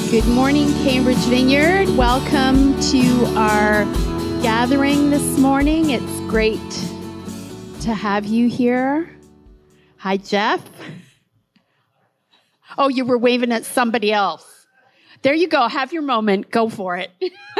Good morning, Cambridge Vineyard. Welcome to our gathering this morning. It's great to have you here. Hi, Jeff. Oh, you were waving at somebody else. There you go. Have your moment. Go for it.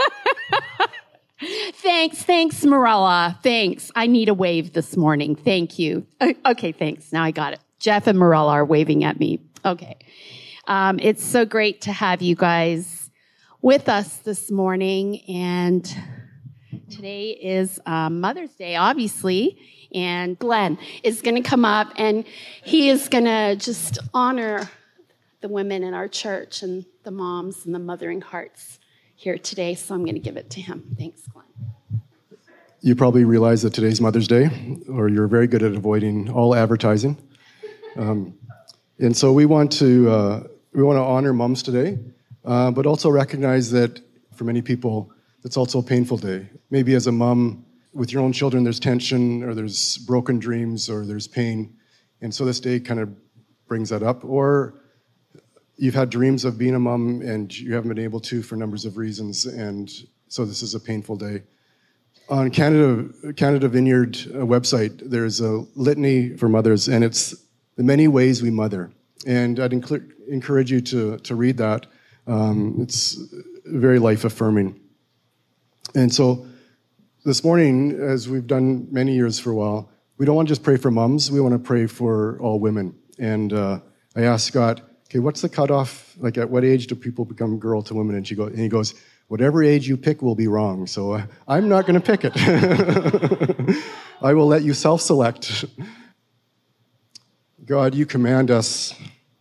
Thanks, Marella. Thanks. I need a wave this morning. Thank you. Okay, thanks. Now I got it. Jeff and Marella are waving at me. Okay. It's so great to have you guys with us this morning. And today is Mother's Day, obviously. And Glenn is going to come up and he is going to just honor the women in our church and the moms and the mothering hearts here today. So I'm going to give it to him. Thanks, Glenn. You probably realize that today's Mother's Day, or you're very good at avoiding all advertising. And so we want to honor moms today, but also recognize that for many people, it's also a painful day. Maybe as a mom with your own children, there's tension, or there's broken dreams, or there's pain. And so this day kind of brings that up. Or you've had dreams of being a mom and you haven't been able to for numbers of reasons. And so this is a painful day. On Canada Vineyard website, there's a litany for mothers, and it's the many ways we mother. And I'd encourage you to read that. It's very life-affirming. And so this morning, as we've done many years for a while, we don't want to just pray for moms, we want to pray for all women. And I asked Scott, okay, what's the cutoff? Like, at what age do people become girl to women? And he goes, whatever age you pick will be wrong. So I'm not going to pick it. I will let you self-select. God, you command us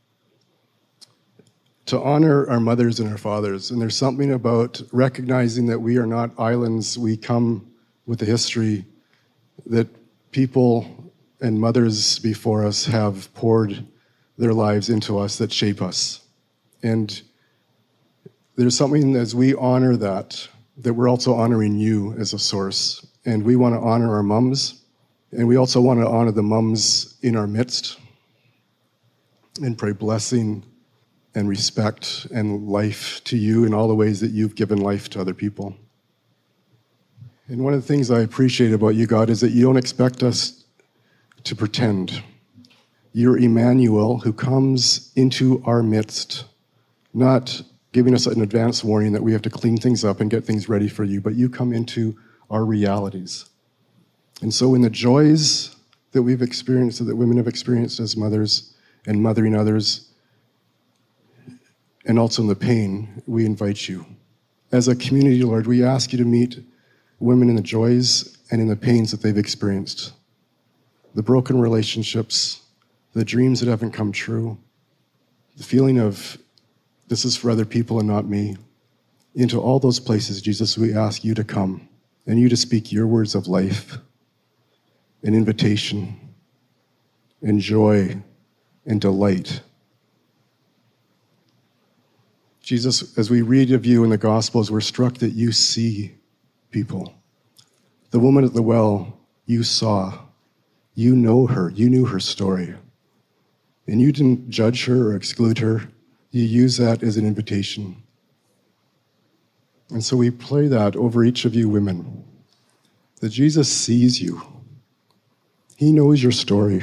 to honor our mothers and our fathers. And there's something about recognizing that we are not islands. We come with a history that people and mothers before us have poured their lives into us that shape us. And there's something as we honor that we're also honoring you as a source. And we want to honor our moms, and we also want to honor the moms in our midst and pray blessing and respect and life to you in all the ways that you've given life to other people. And one of the things I appreciate about you, God, is that you don't expect us to pretend. You're Emmanuel, who comes into our midst, not giving us an advance warning that we have to clean things up and get things ready for you, but you come into our realities. And so in the joys that we've experienced, that women have experienced as mothers and mothering others, and also in the pain, we invite you. As a community, Lord, we ask you to meet women in the joys and in the pains that they've experienced, the broken relationships, the dreams that haven't come true, the feeling of this is for other people and not me. Into all those places, Jesus, we ask you to come and you to speak your words of life and invitation and joy and delight. Jesus, as we read of you in the Gospels, we're struck that you see people. The woman at the well, you saw. You know her. You knew her story. And you didn't judge her or exclude her. You use that as an invitation. And so we pray that over each of you women, that Jesus sees you. He knows your story.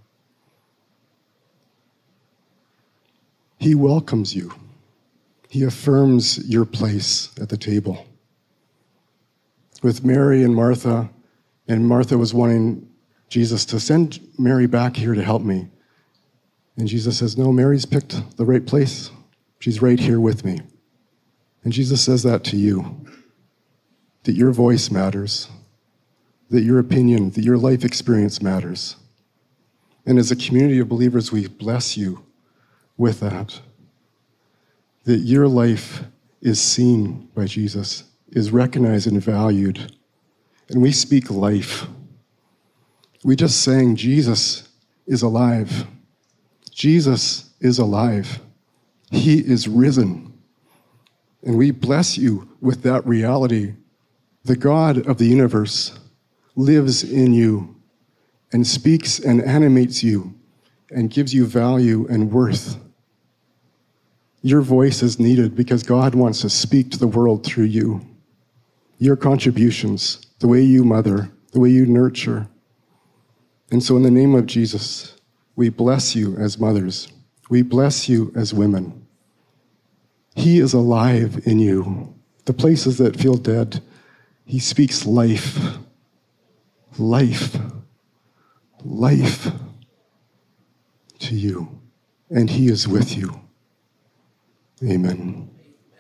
He welcomes you. He affirms your place at the table. With Mary and Martha was wanting Jesus to send Mary back here to help me. And Jesus says, no, Mary's picked the right place. She's right here with me. And Jesus says that to you, that your voice matters, that your opinion, that your life experience matters. And as a community of believers, we bless you with that your life is seen by Jesus, is recognized and valued. And we speak life. We just sang, Jesus is alive. Jesus is alive. He is risen. And we bless you with that reality. The God of the universe lives in you and speaks and animates you and gives you value and worth. Your voice is needed because God wants to speak to the world through you. Your contributions, the way you mother, the way you nurture. And so in the name of Jesus, we bless you as mothers. We bless you as women. He is alive in you. The places that feel dead, he speaks life. Life. Life to you. And he is with you. Amen.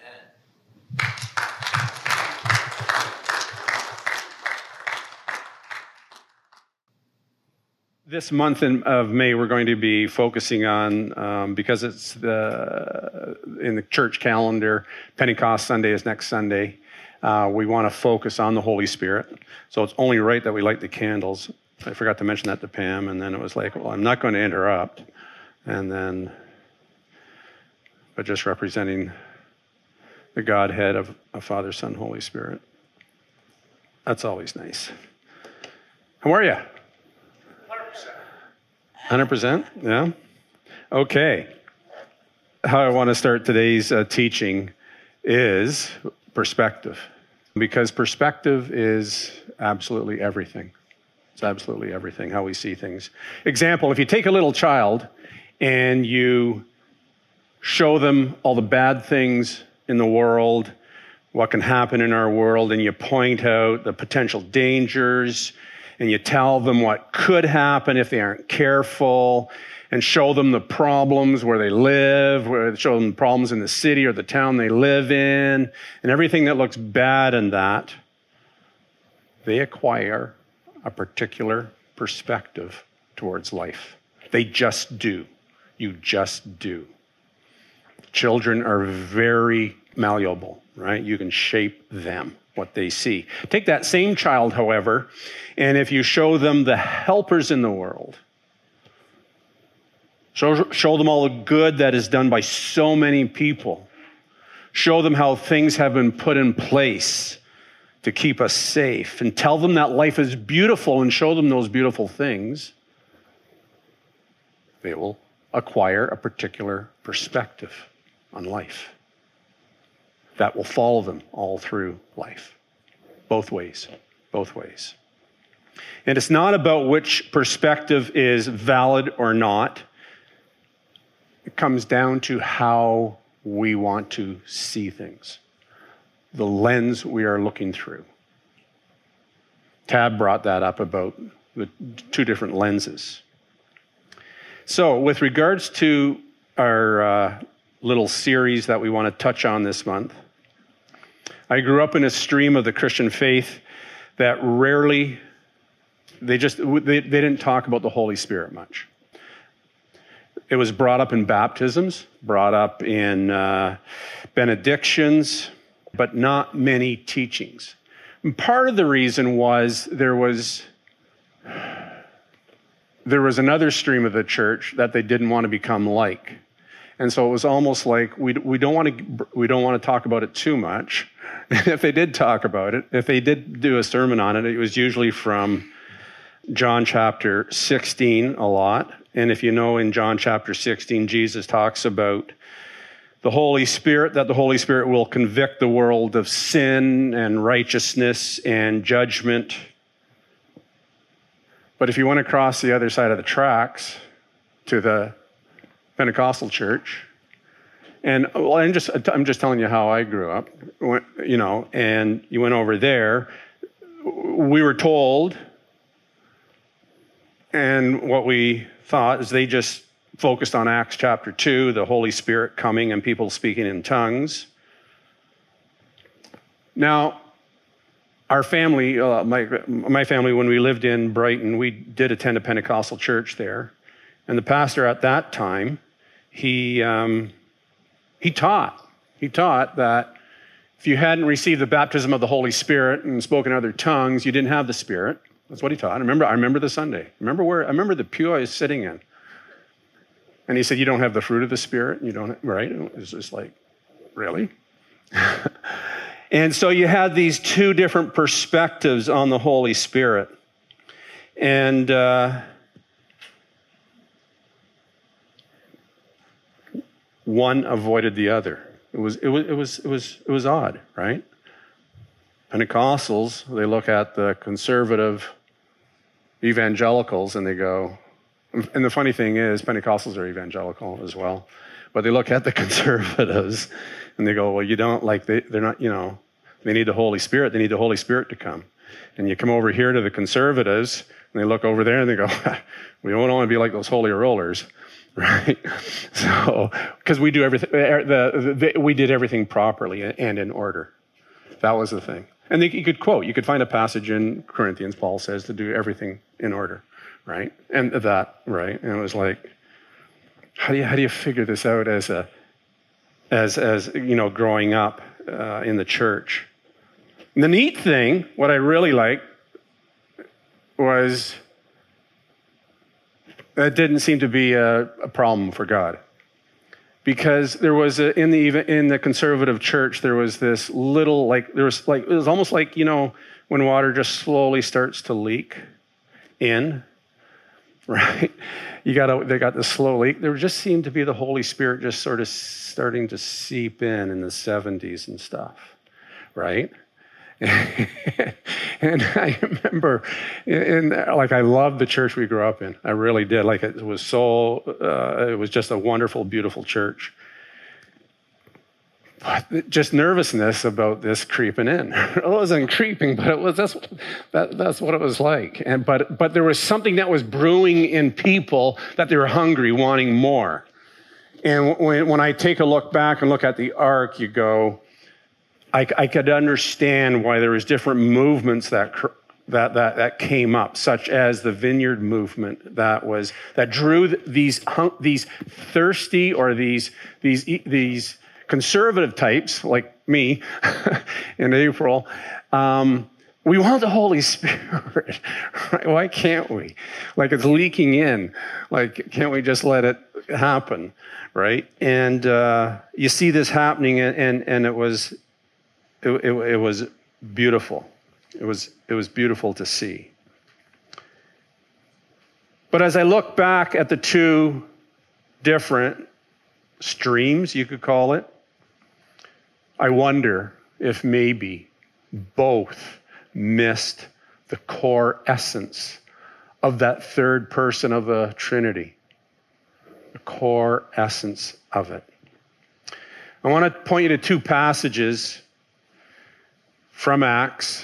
This month of May, we're going to be focusing on, because it's in the church calendar, Pentecost Sunday is next Sunday. We want to focus on the Holy Spirit. So it's only right that we light the candles. I forgot to mention that to Pam, and then it was like, well, I'm not going to interrupt. But just representing the Godhead of Father, Son, Holy Spirit. That's always nice. How are you? 100%? Yeah? Okay. How I want to start today's teaching is perspective. Because perspective is absolutely everything. It's absolutely everything, how we see things. Example, if you take a little child and you show them all the bad things in the world, what can happen in our world, and you point out the potential dangers, and you tell them what could happen if they aren't careful, and show them the problems where they live, show them the problems in the city or the town they live in, and everything that looks bad in that, they acquire a particular perspective towards life. They just do. You just do. Children are very malleable, right? You can shape them, what they see. Take that same child, however, and if you show them the helpers in the world, show them all the good that is done by so many people, show them how things have been put in place to keep us safe, and tell them that life is beautiful and show them those beautiful things, they will acquire a particular perspective on life that will follow them all through life. Both ways. Both ways. And it's not about which perspective is valid or not. It comes down to how we want to see things, the lens we are looking through. Tab brought that up about the two different lenses. So with regards to our little series that we want to touch on this month, I grew up in a stream of the Christian faith that rarely, they didn't talk about the Holy Spirit much. It was brought up in baptisms, brought up in benedictions, but not many teachings. And part of the reason was there was another stream of the church that they didn't want to become like. And so it was almost like we don't want to talk about it too much. If they did talk about it, if they did do a sermon on it, it was usually from John chapter 16 a lot. And if you know, in John chapter 16, Jesus talks about the Holy Spirit, that the Holy Spirit will convict the world of sin and righteousness and judgment. But if you went across the other side of the tracks to the Pentecostal church, and well, I'm just telling you how I grew up, you know, and you went over there, we were told, and what we thought is they just focused on Acts chapter 2, the Holy Spirit coming and people speaking in tongues. Now, our family, my family, when we lived in Brighton, we did attend a Pentecostal church there. And the pastor at that time, he taught that if you hadn't received the baptism of the Holy Spirit and spoken other tongues, you didn't have the Spirit. That's what he taught. I remember the Sunday. I remember the pew I was sitting in. And he said, you don't have the fruit of the Spirit? You don't, right? It was just like, really? And so you had these two different perspectives on the Holy Spirit. And one avoided the other. It was odd, right? Pentecostals, they look at the conservative evangelicals and they go, and the funny thing is, Pentecostals are evangelical as well, but they look at the conservatives and they go, well, you don't like, they're not, they need the Holy Spirit. They need the Holy Spirit to come. And you come over here to the conservatives and they look over there and they go, we don't want to be like those holy rollers, right? So, because we do everything, we did everything properly and in order. That was the thing. And you could quote, you could find a passage in Corinthians, Paul says, to do everything in order, right? And that, right? And it was like, how do you figure this out as growing up in the church? And the neat thing, what I really liked, was that didn't seem to be a problem for God. Because there was in the conservative church, there was this little, it was almost like, when water just slowly starts to leak in, right? They got this slow leak. There just seemed to be the Holy Spirit just sort of starting to seep in the 70s and stuff, right? And I remember, I loved the church we grew up in. I really did. It was just a wonderful, beautiful church. But just nervousness about this creeping in. It wasn't creeping, but that's what it was like. But there was something that was brewing in people that they were hungry, wanting more. And when I take a look back and look at the ark, you go, I could understand why there was different movements that came up, such as the vineyard movement that drew these thirsty or these conservative types like me in April. We want the Holy Spirit, right? Why can't we? It's leaking in. Can't we just let it happen, right? And you see this happening, and it was beautiful. It was beautiful to see. But as I look back at the two different streams, you could call it, I wonder if maybe both missed the core essence of that third person of the Trinity. The core essence of it. I want to point you to two passages from Acts.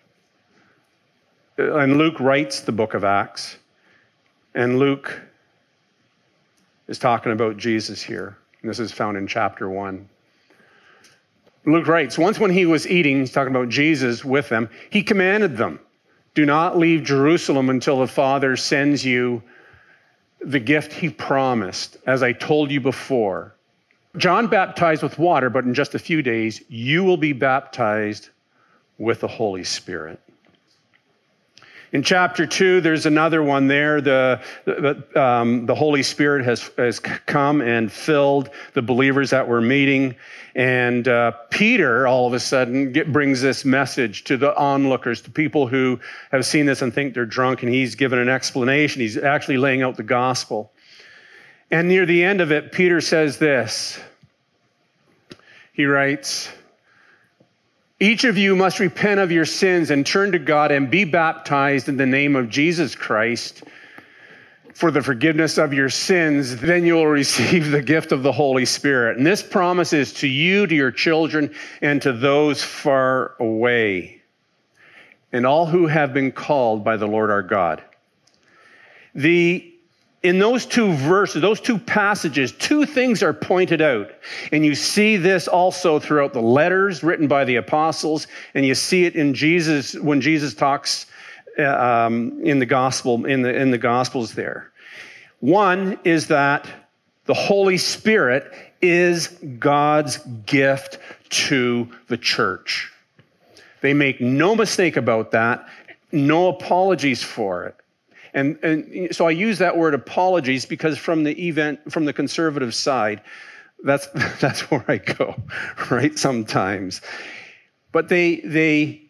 And Luke writes the book of Acts. And Luke is talking about Jesus here. And this is found in chapter 1. Luke writes, once when he was eating, he's talking about Jesus with them, he commanded them, do not leave Jerusalem until the Father sends you the gift he promised, as I told you before. John baptized with water, but in just a few days, you will be baptized with the Holy Spirit. In chapter 2, there's another one there. The Holy Spirit has come and filled the believers that were meeting. And Peter, all of a sudden, brings this message to the onlookers, to people who have seen this and think they're drunk. And he's given an explanation. He's actually laying out the gospel. And near the end of it, Peter says this. He writes, each of you must repent of your sins and turn to God and be baptized in the name of Jesus Christ for the forgiveness of your sins. Then you will receive the gift of the Holy Spirit. And this promise is to you, to your children, and to those far away, and all who have been called by the Lord our God. In those two verses, those two passages, two things are pointed out. And you see this also throughout the letters written by the apostles, and you see it in Jesus when Jesus talks in the gospel, in the gospels there. One is that the Holy Spirit is God's gift to the church. They make no mistake about that, no apologies for it. And so I use that word apologies because from the conservative side, that's where I go, right? Sometimes. But it's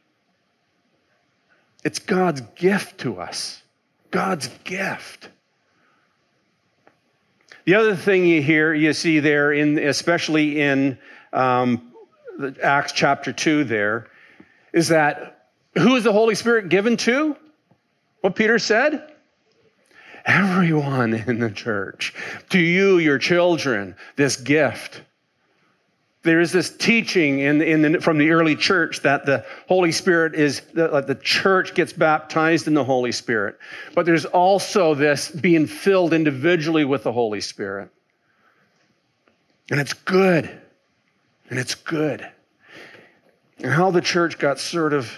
God's gift to us. God's gift. The other thing you see there, especially in Acts chapter 2 there, is that who is the Holy Spirit given to? What Peter said? Everyone in the church. To you, your children, this gift. There is this teaching from the early church that the Holy Spirit the church gets baptized in the Holy Spirit. But there's also this being filled individually with the Holy Spirit. And it's good. And it's good. And how the church got sort of,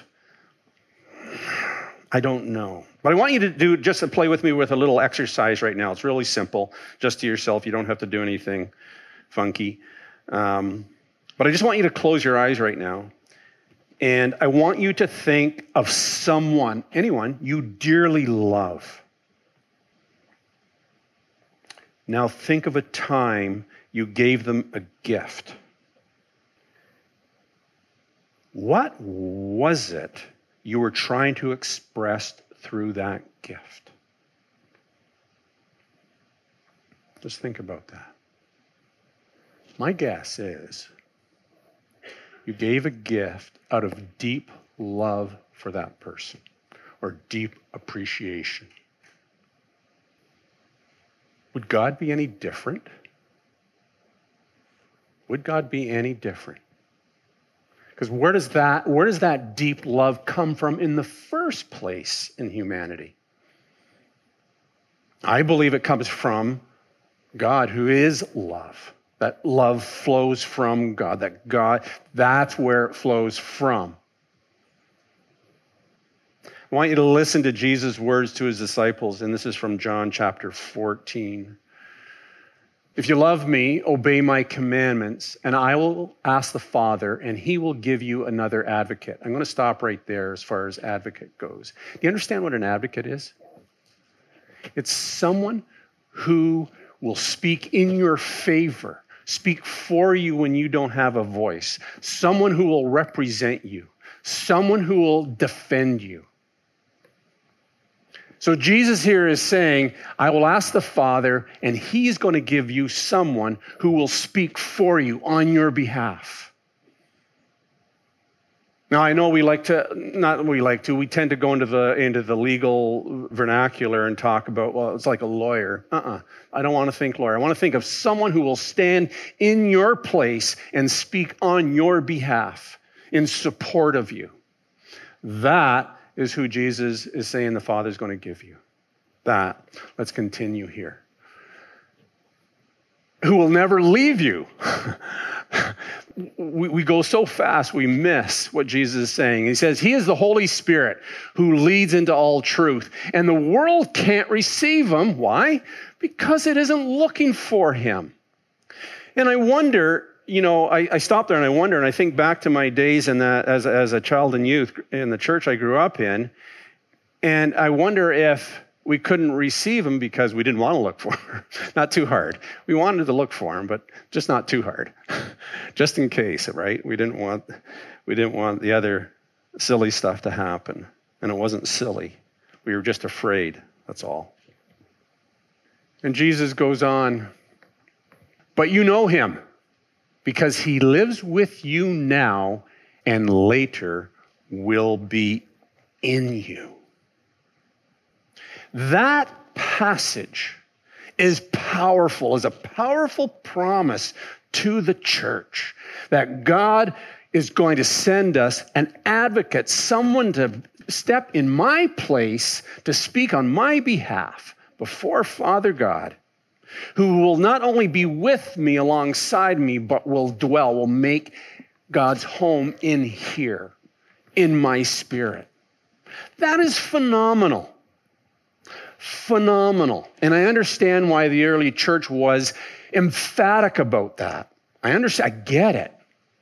I don't know. But I want you to play with me with a little exercise right now. It's really simple, just to yourself. You don't have to do anything funky. But I just want you to close your eyes right now. And I want you to think of someone, anyone, you dearly love. Now think of a time you gave them a gift. What was it you were trying to express through that gift? Just think about that. My guess is you gave a gift out of deep love for that person or deep appreciation. Would God be any different? Would God be any different? Because where does that deep love come from in the first place in humanity? I believe it comes from God, who is love. That love flows from God. That's where it flows from. I want you to listen to Jesus' words to his disciples, and this is from John chapter 14. If you love me, obey my commandments, and I will ask the Father, and he will give you another advocate. I'm going to stop right there as far as advocate goes. Do you understand what an advocate is? It's someone who will speak in your favor, speak for you when you don't have a voice, someone who will represent you, someone who will defend you. So Jesus here is saying, I will ask the Father, and he's going to give you someone who will speak for you on your behalf. Now, I know we tend to go into the legal vernacular and talk about, well, it's like a lawyer. I don't want to think lawyer. I want to think of someone who will stand in your place and speak on your behalf in support of you. That is who Jesus is saying the Father is going to give you. That. Let's continue here. Who will never leave you. We go so fast, we miss what Jesus is saying. He says, he is the Holy Spirit who leads into all truth. And the world can't receive him. Why? Because it isn't looking for him. And I wonder, I stop there and I wonder, and I think back to my days as a child and youth in the church I grew up in, and I wonder if we couldn't receive him because we didn't want to look for him. Not too hard. We wanted to look for him, but just not too hard. Just in case, right? We didn't want the other silly stuff to happen. And it wasn't silly. We were just afraid. That's all. And Jesus goes on, but you know him because he lives with you now and later will be in you. That passage is powerful, is a powerful promise to the church that God is going to send us an advocate, someone to step in my place to speak on my behalf before Father God, who will not only be with me alongside me, but will make God's home in here, in my spirit. That is phenomenal. Phenomenal. And I understand why the early church was emphatic about that. I understand. I get it.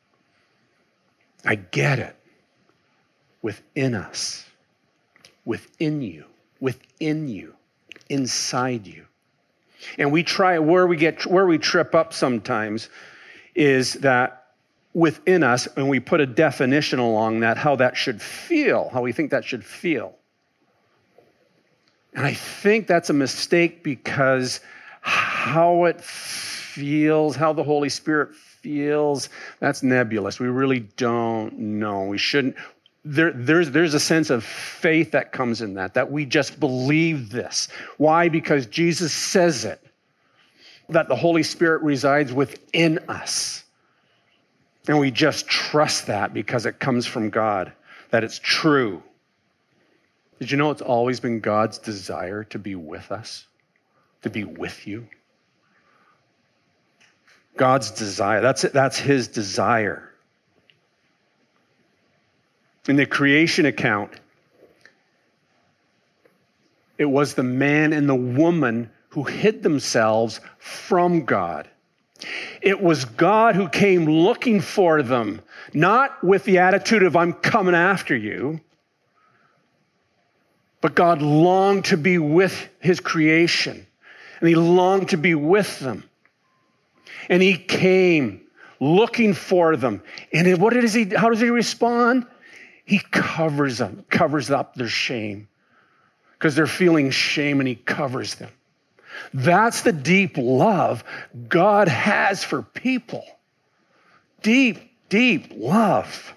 I get it. Within us. Within you. Within you. Inside you. And we try, where we trip up sometimes is that within us, and we put a definition along that, how that should feel, how we think that should feel. And I think that's a mistake because how it feels, how the Holy Spirit feels, that's nebulous. We really don't know. We shouldn't. There's a sense of faith that comes in that we just believe this. Why? Because Jesus says it, that the Holy Spirit resides within us. And we just trust that because it comes from God, that it's true. Did you know it's always been God's desire to be with us, to be with you? God's desire, that's his desire. In the creation account, it was the man and the woman who hid themselves from God. It was God who came looking for them, not with the attitude of, I'm coming after you, but God longed to be with his creation, and he longed to be with them. And he came looking for them. And how does he respond? He covers up their shame, because they're feeling shame, and he covers them. That's the deep love God has for people. Deep, deep love.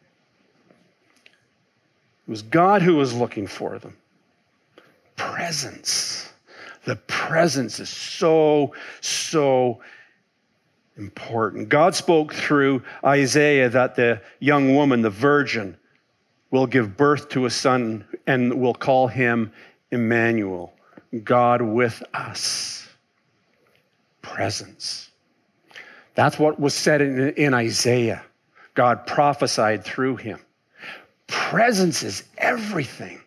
It was God who was looking for them. Presence. The presence is so, so important. God spoke through Isaiah that the young woman, the virgin, will give birth to a son and will call him Emmanuel, God with us. Presence. That's what was said in Isaiah. God prophesied through him. Presence is everything.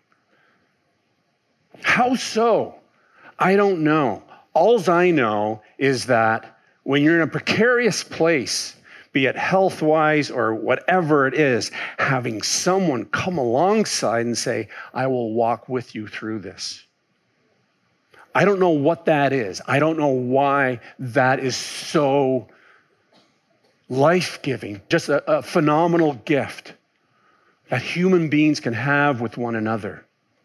How so? I don't know. All I know is that when you're in a precarious place, be it health-wise or whatever it is, having someone come alongside and say, I will walk with you through this. I don't know what that is. I don't know why that is so life-giving, just a phenomenal gift that human beings can have with one another.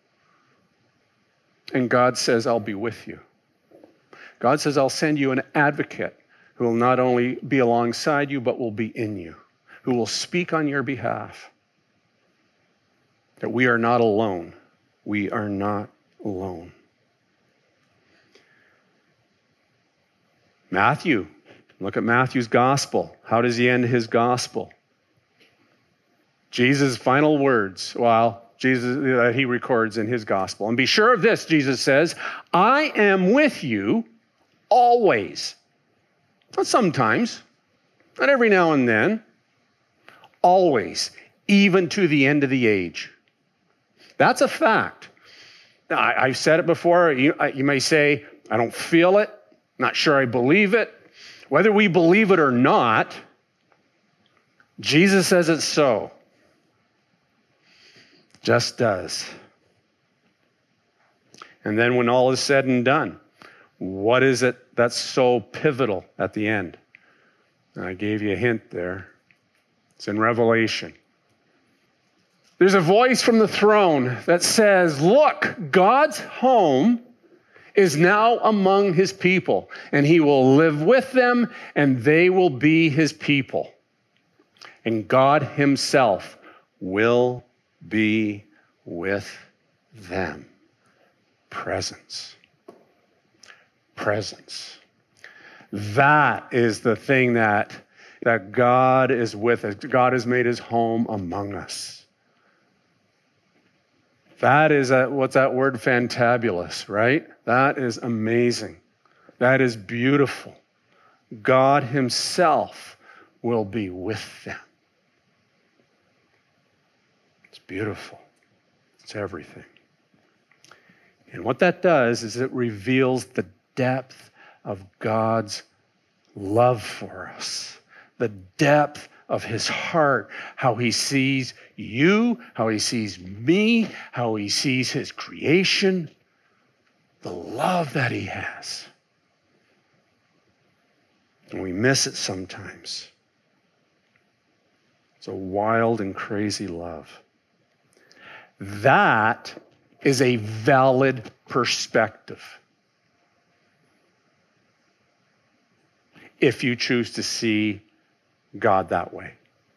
And God says, I'll be with you. God says, I'll send you an advocate who will not only be alongside you, but will be in you, who will speak on your behalf. That we are not alone. We are not alone. Matthew, look at Matthew's gospel. How does he end his gospel? Jesus' final words, he records in his gospel. And be sure of this, Jesus says, I am with you always. Not sometimes, not every now and then. Always, even to the end of the age. That's a fact. Now, I've said it before. You may say, I don't feel it. Not sure I believe it. Whether we believe it or not, Jesus says it's so. Just does. And then when all is said and done, what is it that's so pivotal at the end? And I gave you a hint there. It's in Revelation. There's a voice from the throne that says, look, God's home is now among his people, and he will live with them, and they will be his people. And God himself will be with them. Presence. Presence. That is the thing that God is with us. God has made his home among us. That is, what's that word? Fantabulous, right? That is amazing. That is beautiful. God himself will be with them. It's beautiful. It's everything. And what that does is it reveals the depth of God's love for us, the depth of his heart, how he sees you, how he sees me, how he sees his creation, the love that he has. And we miss it sometimes. It's a wild and crazy love. That is a valid perspective. if you choose to see God that way.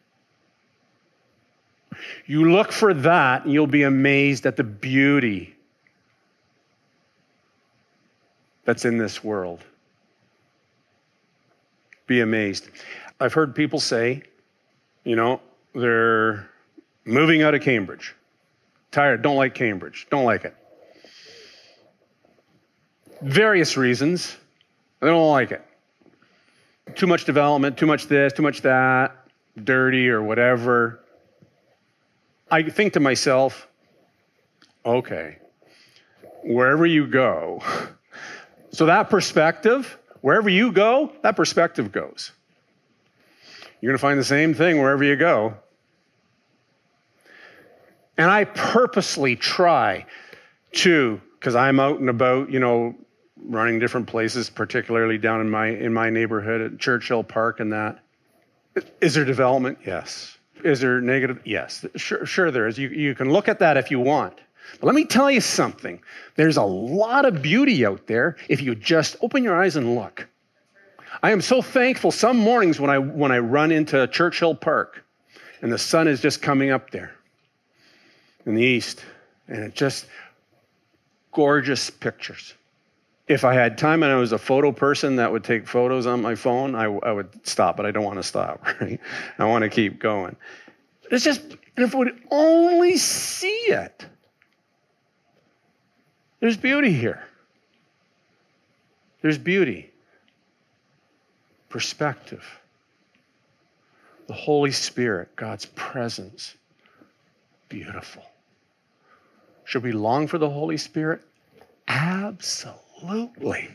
You look for that, and you'll be amazed at the beauty that's in this world. Be amazed. I've heard people say, they're moving out of Cambridge. Tired, don't like Cambridge, don't like it. Various reasons, they don't like it. Too much development, too much this, too much that, dirty or whatever. I think to myself, okay, wherever you go, so that perspective, wherever you go, that perspective goes. You're going to find the same thing wherever you go. And I purposely try to, because I'm out and about, running different places, particularly down in my neighborhood at Churchill Park and that. Is there development? Yes. Is there negative? Yes. Sure there is. You can look at that if you want. But let me tell you something. There's a lot of beauty out there if you just open your eyes and look. I am so thankful some mornings when I run into Churchill Park and the sun is just coming up there in the east, and it just gorgeous pictures. If I had time and I was a photo person that would take photos on my phone, I would stop, but I don't want to stop, right? I want to keep going. It's just, and if we would only see it, there's beauty here. There's beauty. Perspective. The Holy Spirit, God's presence. Beautiful. Should we long for the Holy Spirit? Absolutely.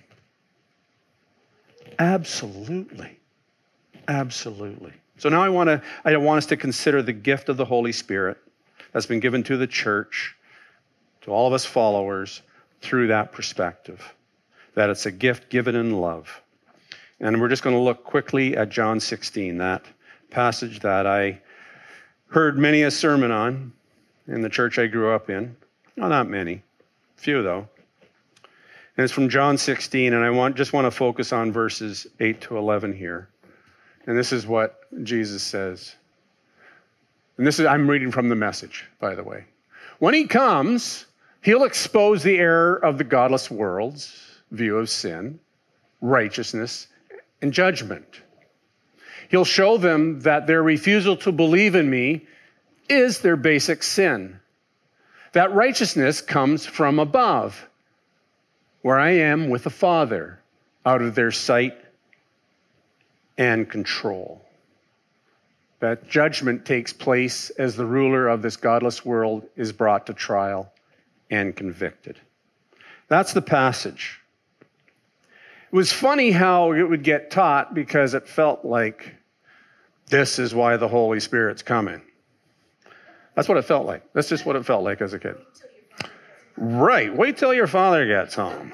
Absolutely. Absolutely. So now I want us to consider the gift of the Holy Spirit that's been given to the church, to all of us followers, through that perspective, that it's a gift given in love. And we're just going to look quickly at John 16, that passage that I heard many a sermon on in the church I grew up in. Well, not many, few though. And it's from John 16, and I just want to focus on verses 8 to 11 here. And this is what Jesus says. And I'm reading from the Message, by the way. When he comes, he'll expose the error of the godless world's view of sin, righteousness, and judgment. He'll show them that their refusal to believe in me is their basic sin. That righteousness comes from above, where I am with the Father, out of their sight and control. That judgment takes place as the ruler of this godless world is brought to trial and convicted. That's the passage. It was funny how it would get taught because it felt like this is why the Holy Spirit's coming. That's what it felt like. That's just what it felt like as a kid. Right. Wait till your father gets home.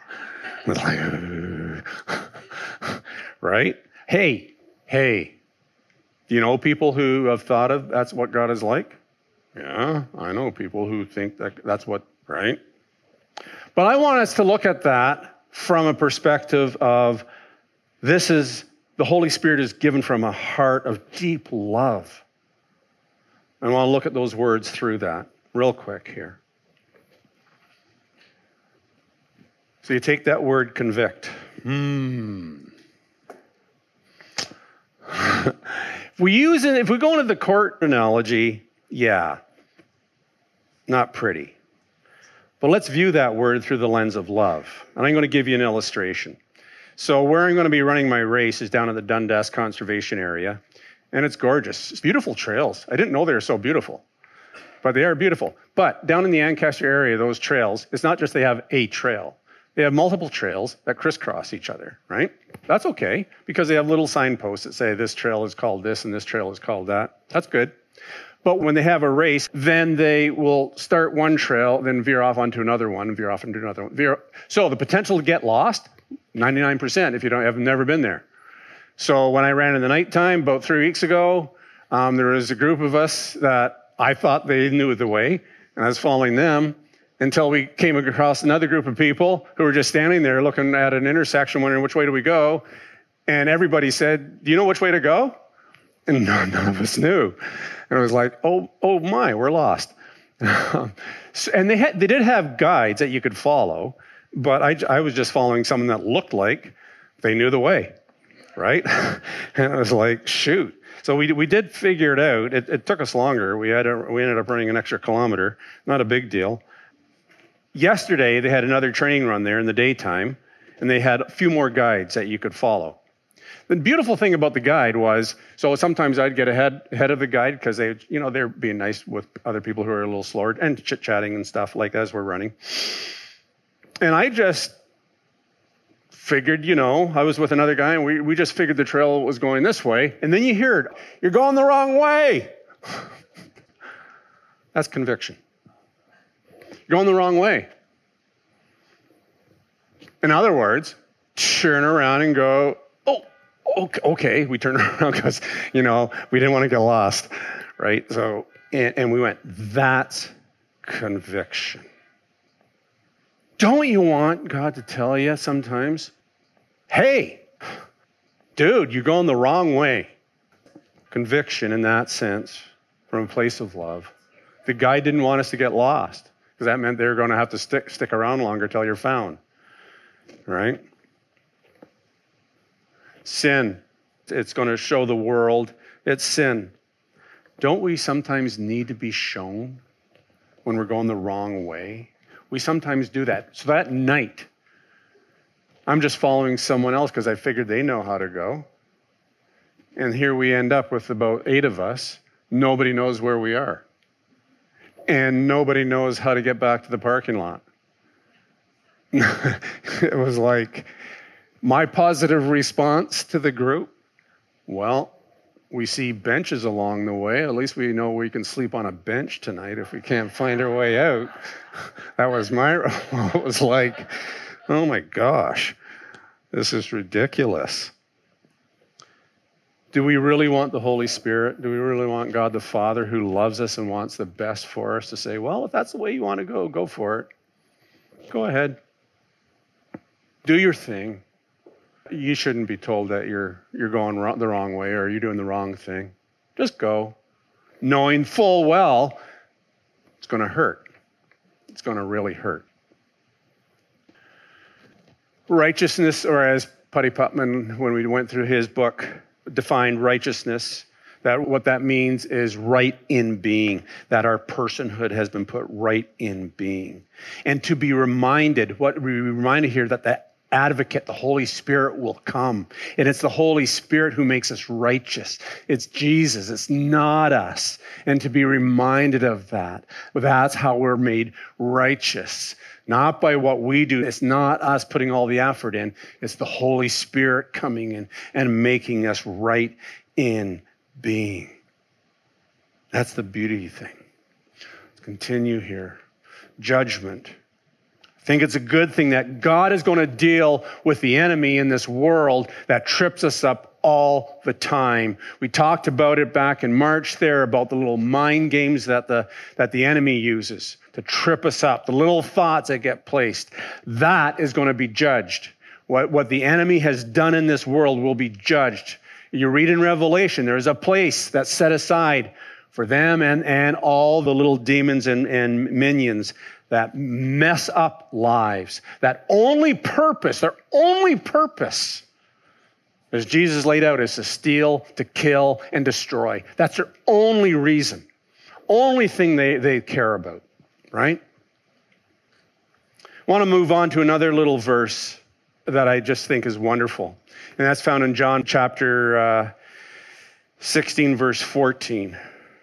Right? Hey. Do you know people who have thought of that's what God is like? Yeah, I know people who think that's what, right? But I want us to look at that from a perspective of the Holy Spirit is given from a heart of deep love. I want to look at those words through that real quick here. So you take that word convict. If we go into the court analogy, yeah, not pretty. But let's view that word through the lens of love. And I'm going to give you an illustration. So where I'm going to be running my race is down at the Dundas Conservation Area. And it's gorgeous. It's beautiful trails. I didn't know they were so beautiful. But they are beautiful. But down in the Ancaster area, those trails, it's not just they have a trail. They have multiple trails that crisscross each other, right? That's okay, because they have little signposts that say this trail is called this and this trail is called that. That's good. But when they have a race, then they will start one trail, then veer off onto another one, veer off into another one. So the potential to get lost, 99% if you have never been there. So when I ran in the nighttime about 3 weeks ago, there was a group of us that I thought they knew the way, and I was following them until we came across another group of people who were just standing there looking at an intersection, wondering which way do we go. And everybody said, do you know which way to go? And none of us knew. And I was like, oh my, we're lost. And they did have guides that you could follow, but I was just following someone that looked like they knew the way, right? And I was like, shoot. So we did figure it out. It took us longer. We ended up running an extra kilometer. Not a big deal. Yesterday, they had another training run there in the daytime, and they had a few more guides that you could follow. The beautiful thing about the guide was, so sometimes I'd get ahead of the guide because they're being nice with other people who are a little slower and chit-chatting and stuff like as we're running. And I just figured, I was with another guy and we just figured the trail was going this way. And then you hear it, you're going the wrong way. That's conviction. You're going the wrong way. In other words, turn around and go, okay, we turned around because, we didn't want to get lost, right? So, and we went, that's conviction. Don't you want God to tell you sometimes, hey, dude, you're going the wrong way? Conviction in that sense, from a place of love. The guy didn't want us to get lost because that meant they were going to have to stick around longer till you're found, right? Sin. It's going to show the world it's sin. Don't we sometimes need to be shown when we're going the wrong way? We sometimes do that. So that night, I'm just following someone else because I figured they know how to go. And here we end up with about 8 of us. Nobody knows where we are. And nobody knows how to get back to the parking lot. It was like, my positive response to the group, well, we see benches along the way. At least we know we can sleep on a bench tonight if we can't find our way out. That was it was like, oh my gosh, this is ridiculous. Do we really want the Holy Spirit? Do we really want God the Father who loves us and wants the best for us to say, well, if that's the way you want to go for it. Go ahead. Do your thing. You shouldn't be told that you're going the wrong way or you're doing the wrong thing. Just go, knowing full well it's going to hurt. It's going to really hurt. Righteousness, or as Putty Putman, when we went through his book, defined righteousness, that what that means is right in being, that our personhood has been put right in being. And to be reminded, what we reminded here, that the advocate, the Holy Spirit, will come. And it's the Holy Spirit who makes us righteous. It's Jesus. It's not us. And to be reminded of that. That's how we're made righteous. Not by what we do. It's not us putting all the effort in. It's the Holy Spirit coming in and making us right in being. That's the beauty thing. Let's continue here. Judgment. I think it's a good thing that God is going to deal with the enemy in this world that trips us up all the time. We talked about it back in March there, about the little mind games that the enemy uses to trip us up, the little thoughts that get placed. That is going to be judged. What the enemy has done in this world will be judged. You read in Revelation, there is a place that's set aside for them and all the little demons and minions that mess up lives. Their only purpose, as Jesus laid out, is to steal, to kill, and destroy. That's their only reason. Only thing they care about, right? I want to move on to another little verse that I just think is wonderful. And that's found in John chapter 16, verse 14.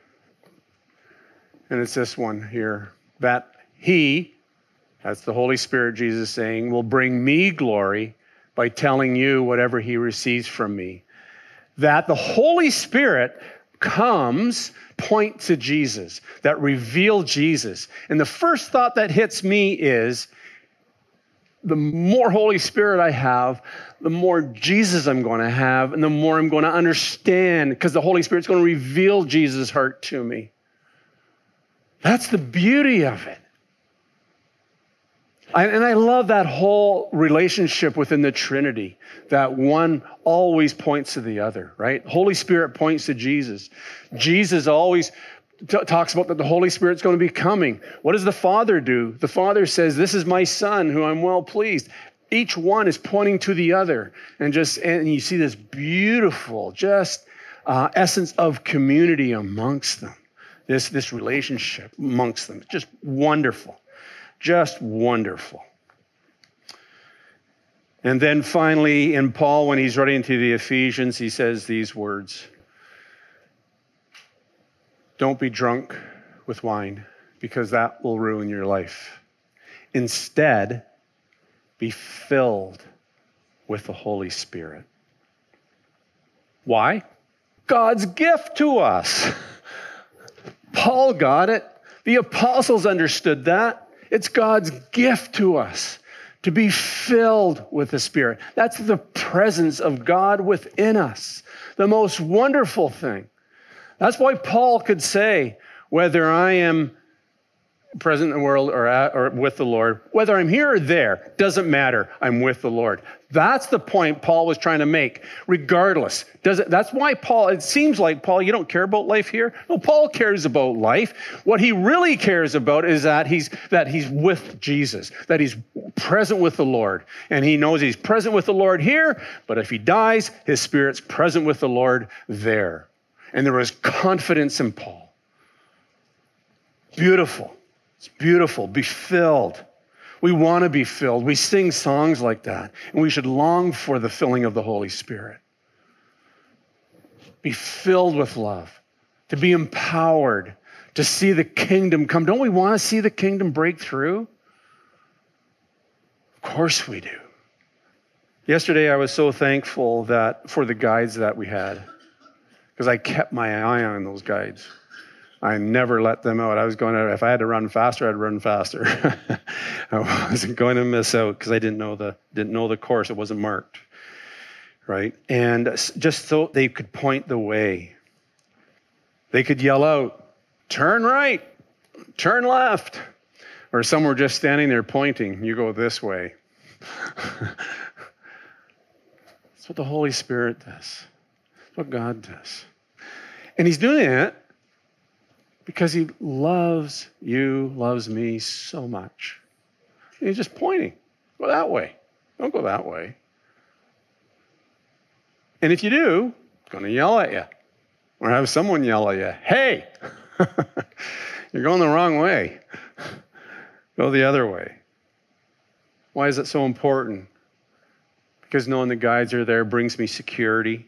And it's this one here, that He, that's the Holy Spirit, Jesus saying, will bring me glory by telling you whatever He receives from me. That the Holy Spirit comes, point to Jesus, that reveal Jesus. And the first thought that hits me is, the more Holy Spirit I have, the more Jesus I'm going to have, and the more I'm going to understand, because the Holy Spirit's going to reveal Jesus' heart to me. That's the beauty of it. And I love that whole relationship within the Trinity, that one always points to the other, right? Holy Spirit points to Jesus. Jesus always talks about that the Holy Spirit's going to be coming. What does the Father do? The Father says, this is my Son who I'm well pleased. Each one is pointing to the other. And you see this beautiful, essence of community amongst them. This relationship amongst them. Just wonderful. Just wonderful. And then finally, in Paul, when he's writing to the Ephesians, he says these words. Don't be drunk with wine, because that will ruin your life. Instead, be filled with the Holy Spirit. Why? God's gift to us. Paul got it. The apostles understood that. It's God's gift to us to be filled with the Spirit. That's the presence of God within us. The most wonderful thing. That's why Paul could say, whether I am present in the world or with the Lord, whether I'm here or there, doesn't matter. I'm with the Lord. That's the point Paul was trying to make. Regardless, that's why Paul. It seems like Paul, you don't care about life here. No, Paul cares about life. What he really cares about is that he's with Jesus, that he's present with the Lord, and he knows he's present with the Lord here. But if he dies, his spirit's present with the Lord there. And there was confidence in Paul. Beautiful. It's beautiful. Be filled. We want to be filled. We sing songs like that. And we should long for the filling of the Holy Spirit. Be filled with love. To be empowered. To see the kingdom come. Don't we want to see the kingdom break through? Of course we do. Yesterday I was so thankful for the guides that we had. Because I kept my eye on those guides. I never let them out. I was going to, if I had to run faster, I'd run faster. I wasn't going to miss out because I didn't know the course. It wasn't marked, right? And just so they could point the way. They could yell out, turn right, turn left. Or some were just standing there pointing, you go this way. That's what the Holy Spirit does. That's what God does. And he's doing it because he loves you, loves me so much. And he's just pointing. Go that way. Don't go that way. And if you do, he's going to yell at you. Or have someone yell at you. Hey, you're going the wrong way. Go the other way. Why is it so important? Because knowing the guides are there brings me security.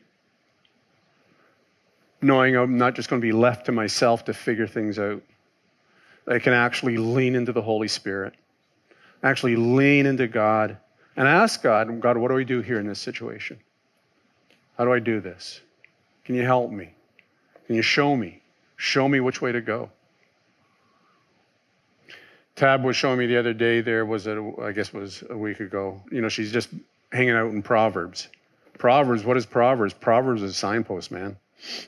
Knowing I'm not just going to be left to myself to figure things out. I can actually lean into the Holy Spirit. Actually lean into God and ask God, what do I do here in this situation? How do I do this? Can you help me? Can you show me? Show me which way to go. Tab was showing me the other day, I guess it was a week ago, she's just hanging out in Proverbs. Proverbs, what is Proverbs? Proverbs is a signpost, man.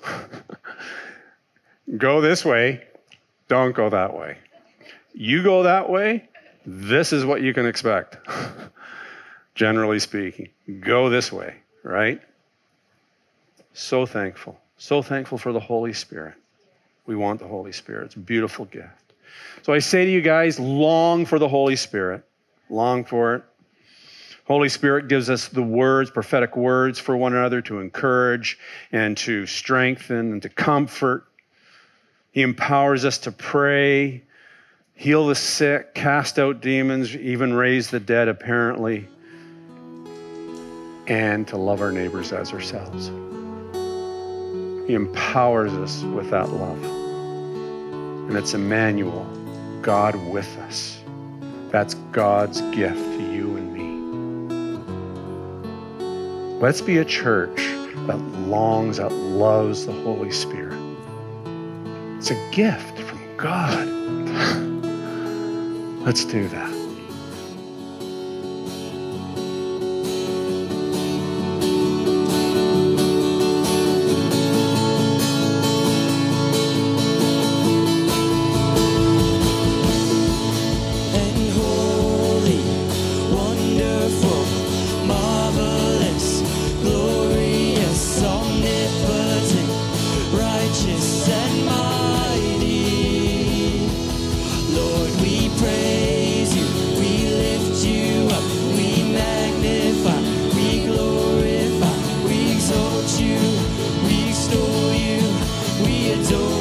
Go this way, don't go that way. You go that way, this is what you can expect. Generally speaking, go this way, right? So thankful for the Holy Spirit. We want the Holy Spirit. It's a beautiful gift. So I say to you guys, long for the Holy Spirit. Long for it. Holy Spirit gives us the words, prophetic words for one another to encourage and to strengthen and to comfort. He empowers us to pray, heal the sick, cast out demons, even raise the dead, apparently, and to love our neighbors as ourselves. He empowers us with that love. And it's Emmanuel, God with us. That's God's gift to you and me. Let's be a church that longs, that loves the Holy Spirit. It's a gift from God. Let's do that. And holy you, we extol you, we adore